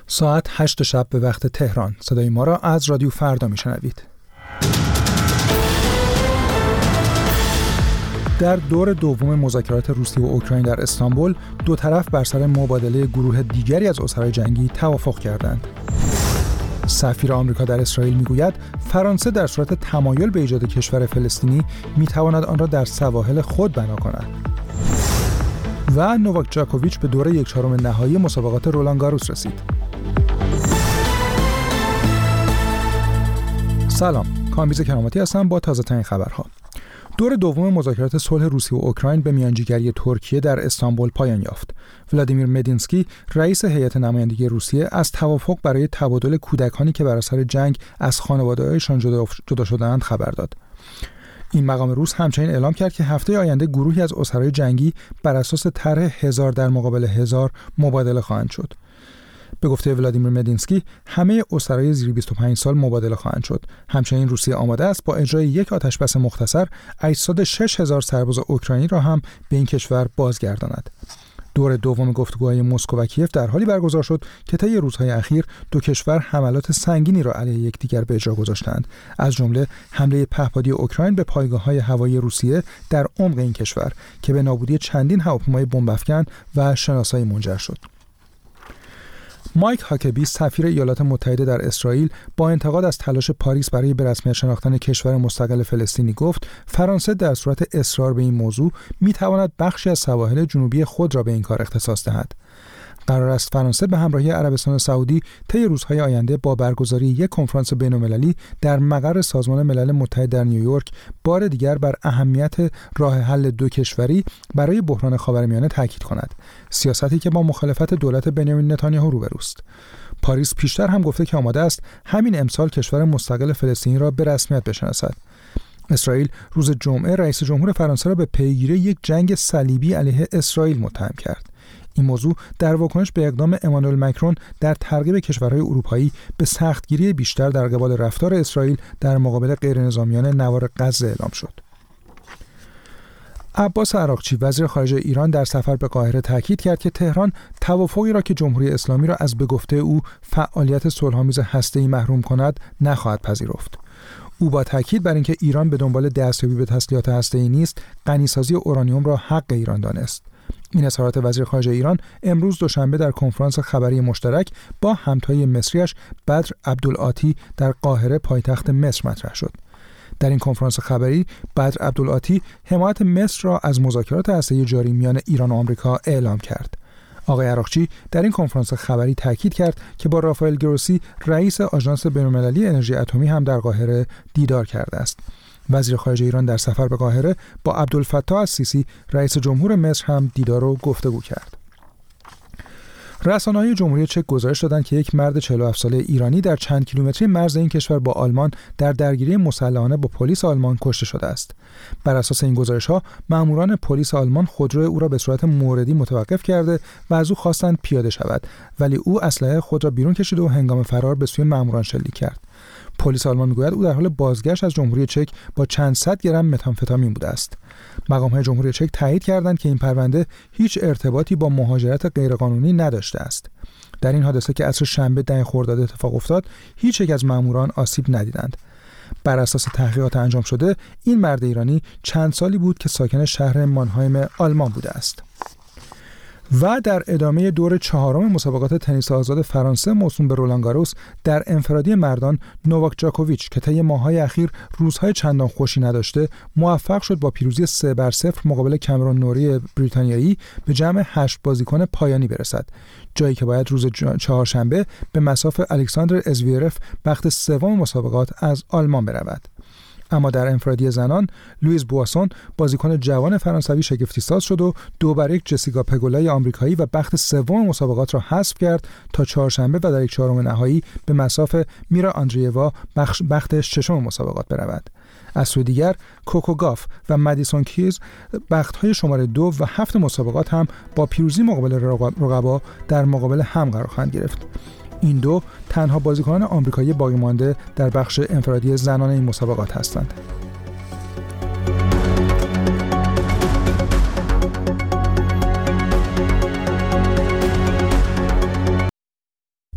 ساعت 8 شب به وقت تهران. صدای ما را از رادیو فردا میشنوید. در دور دوم مذاکرات روسیه و اوکراین در استانبول، دو طرف بر سر مبادله گروه دیگری از اسرای جنگی توافق کردند. سفیر آمریکا در اسرائیل میگوید فرانسه در صورت تمایل به ایجاد کشور فلسطینی میتواند آن را در سواحل خود بنا کند. و نوواک جاکوویچ به دور 1/4 نهایی مسابقات رولان گاروس رسید. سلام، کامبیز کراماتی هستم با تازه ترین خبرها. دور دوم مذاکرات صلح روسیه و اوکراین به میانجیگری ترکیه در استانبول پایان یافت. ولادیمیر مدینسکی، رئیس هیئت نمایندگی روسیه، از توافق برای تبادل کودکانی که بر اثر جنگ از خانواده‌هایشان جدا شده‌اند خبر داد. این مقام روس همچنین اعلام کرد که هفته آینده گروهی از اسرای جنگی بر اساس طرح 1000 در مقابل 1000 مبادله خواهند شد. به گفته ولادیمیر مدینسکی، همه اسرای زیر 25 سال مبادله خواهند شد. همچنین روسیه آماده است با اجرای یک آتشبس مختصر اجساد 6000 سرباز اوکراینی را هم به این کشور بازگرداند. دور دوم گفتگوهای مسکو و کیف در حالی برگزار شد که طی روزهای اخیر دو کشور حملات سنگینی را علیه یکدیگر به اجرا گذاشتند، از جمله حمله پهپادی اوکراین به پایگاه‌های هوایی روسیه در عمق این کشور که به نابودی چندین هواپیمای بمب‌افکن و شناسایی منجر شد. مایک هاکبی، سفیر ایالات متحده در اسرائیل، با انتقاد از تلاش پاریس برای به رسمیت شناختن کشور مستقل فلسطینی گفت فرانسه در صورت اصرار به این موضوع می‌تواند بخشی از سواحل جنوبی خود را به این کار اختصاص دهد. قرار است فرانسه به همراهی عربستان سعودی طی روزهای آینده با برگزاری یک کنفرانس بین‌المللی در مقر سازمان ملل متحد در نیویورک بار دیگر بر اهمیت راه حل دو کشوری برای بحران خاورمیانه تاکید کند، سیاستی که با مخالفت دولت بنیامین نتانیاهو روبروست. پاریس پیشتر هم گفته که آماده است همین امسال کشور مستقل فلسطینی را به رسمیت بشناسد. اسرائیل روز جمعه رئیس جمهور فرانسه را به پیگیری یک جنگ صلیبی علیه اسرائیل متهم کرد. این موضوع در واکنش به اقدام امانوئل مکرون در ترغیب کشورهای اروپایی به سختگیری بیشتر در قبال رفتار اسرائیل در مقابل غیرنظامیان نوار غزه اعلام شد. عباس عراقچی، وزیر خارجه ایران، در سفر به قاهره تاکید کرد که تهران توافقی را که جمهوری اسلامی را از به گفته او فعالیت صلح‌آمیز هسته‌ای محروم کند نخواهد پذیرفت. او با تاکید بر اینکه ایران به دنبال دستیابی به تسلیحات هسته‌ای نیست، غنیسازی اورانیوم را حق ایران دانست. این اظهارات وزیر خارجه ایران امروز دوشنبه در کنفرانس خبری مشترک با همتای مصریش بدر عبدالعاطی در قاهره پایتخت مصر مطرح شد. در این کنفرانس خبری بدر عبدالعاطی حمایت مصر را از مذاکرات هسته‌ای جاری میان ایران و آمریکا اعلام کرد. آقای عراقچی در این کنفرانس خبری تاکید کرد که با رافائل گروسی، رئیس آژانس بین‌المللی انرژی اتمی، هم در قاهره دیدار کرده است. وزیر خارجه ایران در سفر به قاهره با عبدالفتاح السیسی، رئیس جمهور مصر، هم دیدار و گفتگو کرد. رسانه‌های جمهوری چک گزارش دادند که یک مرد 47 ساله ایرانی در چند کیلومتری مرز این کشور با آلمان در درگیری مسلحانه با پلیس آلمان کشته شده است. بر اساس این گزارش‌ها، ماموران پلیس آلمان خودرو او را به صورت موردی متوقف کرده و از او خواستند پیاده شود، ولی او اسلحه خود را بیرون کشید و هنگام فرار به سوی ماموران شلیک کرد. پلیس آلمان میگوید او در حال بازگشت از جمهوری چک با چند صد گرم متامفتامین بوده است. مقام‌های جمهوری چک تایید کردند که این پرونده هیچ ارتباطی با مهاجرت غیرقانونی نداشته است. در این حادثه که عصر شنبه 10 خرداد اتفاق افتاد، هیچ یک از ماموران آسیب ندیدند. بر اساس تحقیقات انجام شده، این مرد ایرانی چند سالی بود که ساکن شهر مانهایم آلمان بوده است. و در ادامه دور چهارم مسابقات تنیس آزاد فرانسه موسوم به رولان گاروس، در انفرادی مردان نوواک جاکوویچ که طی ماه‌های اخیر روزهای چندان خوشی نداشته، موفق شد با پیروزی 3-0 مقابل کامرون نوری بریتانیایی به جمع 8 بازیکن پایانی برسد، جایی که باید روز چهارشنبه به مصاف الکساندر ازویرف بخت سوم مسابقات از آلمان برود. اما در انفرادی زنان، لوئیس بواسون، بازیکن جوان فرانسوی، شگفتی‌ساز شد و 2-1 جسیکا پگولای آمریکایی و بخت سوم مسابقات را حذف کرد تا چهارشنبه و در 1/4 نهایی به مصاف میرا آندریوا بخت ششم مسابقات برود. از سوی دیگر، کوکو گاف و مدیسون کیز بخت‌های شماره 2 و 7 مسابقات هم با پیروزی مقابل رقبا در مقابل هم قرار خواهند گرفت. این دو تنها بازیکنان آمریکایی باقی مانده در بخش انفرادی زنان این مسابقات هستند.